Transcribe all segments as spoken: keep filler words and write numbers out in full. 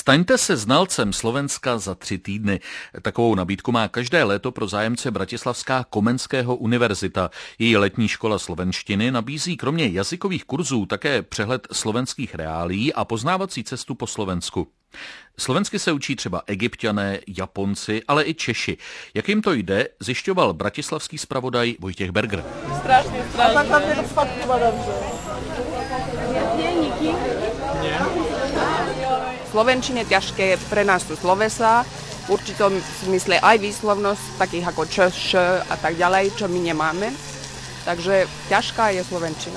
Staňte se znalcem Slovenska za tři týdny. Takovou nabídku má každé léto pro zájemce bratislavská Komenského univerzita. Její letní škola slovenštiny nabízí kromě jazykových kurzů také přehled slovenských reálií a poznávací cestu po Slovensku. Slovensky se učí třeba Egypťané, Japonci, ale i Češi. Jak jim to jde, zjišťoval bratislavský zpravodaj Vojtěch Berger. Strašně, strašně. A tak tam je to fakt dobře. Slovenčine ťažké pre nás sú slovesa, v určitom smysle aj výslovnosť, takých ako č, š a tak ďalej, čo my nemáme. Takže ťažká je slovenčina.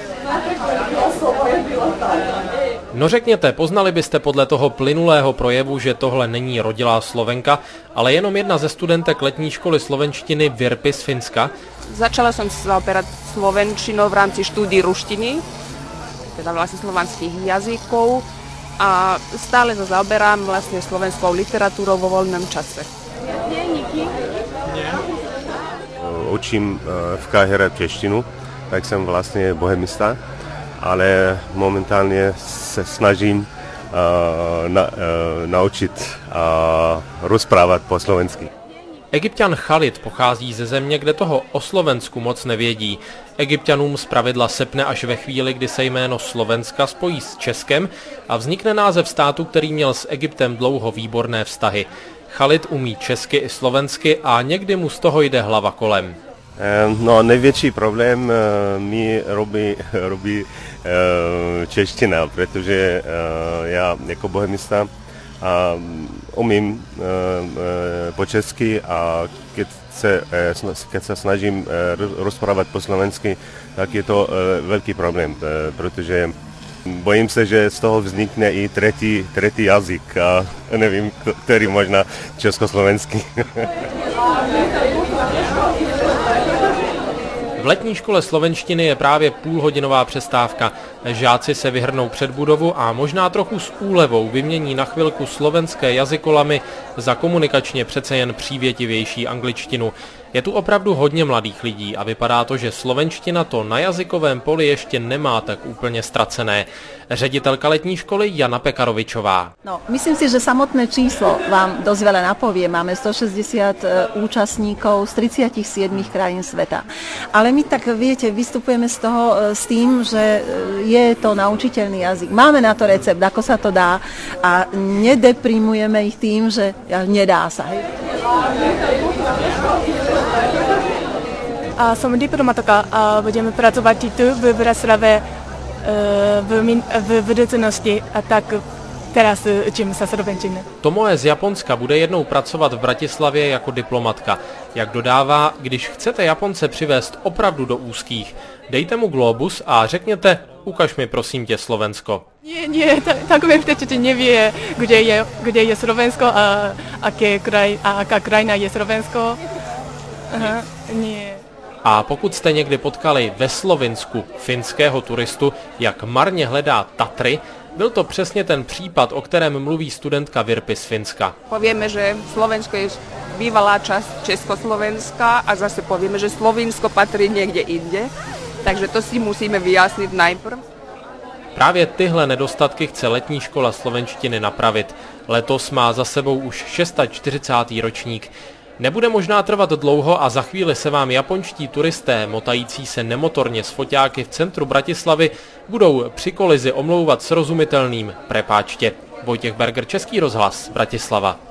No řekněte, poznali byste podle toho plynulého projevu, že tohle není rodilá Slovenka, ale jenom jedna ze studentek letní školy slovenštiny Virpi z Finska? Začala som sa zaoberať slovenčinou v rámci štúdií ruštiny, teda vlastne slovanských jazykov, a stále sa zaoberám vlastne slovenskou literatúrou vo voľnom čase. Učím v Káhire češtinu, tak jsem vlastně bohemista, ale momentálně se snažím uh, na, uh, naučit uh, rozprávat po slovensky. Egypťan Khalid pochází ze země, kde toho o Slovensku moc nevědí. Egypťanům zpravidla sepne až ve chvíli, kdy se jméno Slovenska spojí s Českem a vznikne název státu, který měl s Egyptem dlouho výborné vztahy. Khalid umí česky i slovensky a někdy mu z toho jde hlava kolem. No, největší problém mi robí, robí čeština, protože já jako bohemista a umím po česky a keď se, keď se snažím rozprávat po slovensky, tak je to velký problém, protože bojím se, že z toho vznikne i třetí, třetí jazyk a nevím, který možná československý. V letní škole slovenštiny je právě půlhodinová přestávka. Žáci se vyhrnou před budovu a možná trochu s úlevou vymění na chvilku slovenské jazykolamy za komunikačně přece jen přívětivější angličtinu. Je tu opravdu hodně mladých lidí a vypadá to, že slovenština to na jazykovém poli ještě nemá tak úplně ztracené. Ředitelka letní školy Jana Pekarovičová. No, myslím si, že samotné číslo vám dosť veľa napovie. Máme stošesťdesiat účastníkov z tridsaťsedem krajín sveta. Ale my tak, viete, vystupujeme z toho s tým, že je to naučiteľný jazyk. Máme na to recept, ako sa to dá a nedeprimujeme ich tým, že nedá sa. Hej. A som diplomatka a budeme pracovať tu v Bratislave v, v budúcnosti a tak teraz učím sa slovenčinu. Tomoe z Japonska bude jednou pracovat v Bratislavě jako diplomatka. Jak dodává, když chcete Japonce přivést opravdu do úzkých, dejte mu globus a řekněte, ukaž mi prosím tě Slovensko. Nie, nie, takové vtečete nevie, kde je, kde je Slovensko a aké kraj, a aká krajina je Slovensko. Aha, nie. A pokud jste někdy potkali ve Slovinsku finského turistu, jak marně hledá Tatry, byl to přesně ten případ, o kterém mluví studentka Virpi z Finska. Povieme, že Slovensko je bývalá časť Československa a zase povieme, že Slovinsko patrí niekde inde. Takže to si musíme vyjasnit najprv. Právě tyhle nedostatky chce letní škola slovenštiny napravit. Letos má za sebou už čtyřicátý šestý ročník. Nebude možná trvat dlouho a za chvíli se vám japonští turisté, motající se nemotorně s foťáky v centru Bratislavy, budou při kolizi omlouvat srozumitelným prepáčtě. Vojtěch Berger, Český rozhlas, Bratislava.